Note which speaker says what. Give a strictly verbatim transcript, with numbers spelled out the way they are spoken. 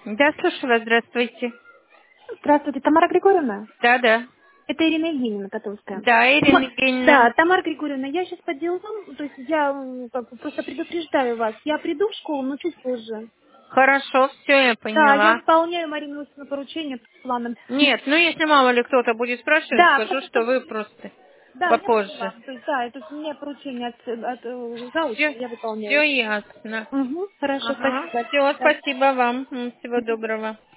Speaker 1: Да, слушаю вас, здравствуйте.
Speaker 2: Здравствуйте, Тамара Григорьевна.
Speaker 1: Да, да.
Speaker 2: Это Ирина Евгеньевна Котовская.
Speaker 1: Да, Ирина
Speaker 2: Тама-
Speaker 1: Евгеньевна.
Speaker 2: Да, Тамара Григорьевна, я сейчас по делам, то есть я м, как бы просто предупреждаю вас. Я приду в школу, но чуть позже.
Speaker 1: Хорошо, все, я
Speaker 2: Да, я
Speaker 1: поняла.
Speaker 2: выполняю Марину Ильиничну поручение по планам.
Speaker 1: Нет, ну если мало ли кто-то будет спрашивать,
Speaker 2: Да,
Speaker 1: скажу,
Speaker 2: просто
Speaker 1: что
Speaker 2: чтобы...
Speaker 1: вы просто
Speaker 2: Да, я
Speaker 1: попозже.
Speaker 2: поняла. То есть, да, это у меня поручение от, от э, заучи,
Speaker 1: Все,
Speaker 2: я
Speaker 1: все
Speaker 2: выполняю.
Speaker 1: ясно.
Speaker 2: Угу, хорошо,
Speaker 1: Ага.
Speaker 2: спасибо.
Speaker 1: Все,
Speaker 2: Да.
Speaker 1: спасибо вам. М, Всего
Speaker 2: Мгм.
Speaker 1: доброго.